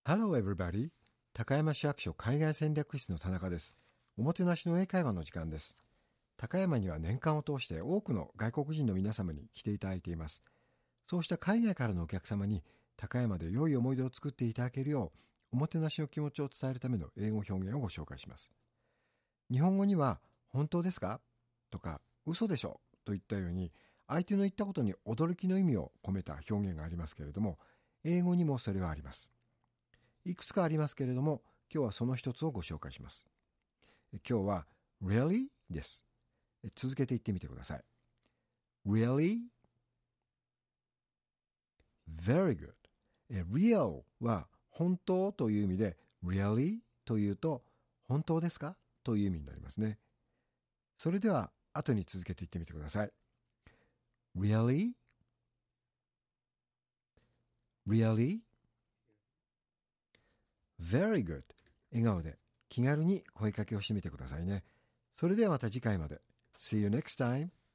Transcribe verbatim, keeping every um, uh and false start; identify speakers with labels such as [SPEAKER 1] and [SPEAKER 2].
[SPEAKER 1] Hello everybody! 高山市役所海外戦略室の田中です。おもてなしの英会話の時間です。高山には年間を通して多くの外国人の皆様に来ていただいています。そうした海外からのお客様に高山で良い思い出を作っていただけるよう、おもてなしの気持ちを伝えるための英語表現をご紹介します。日本語には本当ですかとか嘘でしょといったように相手の言ったことに驚きの意味を込めた表現がありますけれども、英語にもそれはあります。いくつかありますけれども、今日はその一つをご紹介します。今日は Really? です。続けて言ってみてください。Really? Very good. Real は本当という意味で Really? というと本当ですかという意味になりますね。それでは後に続けて言ってみてください。Really? Really?Very good. 笑顔で気軽に声かけをしてみてくださいね。それではまた次回まで。See you next time.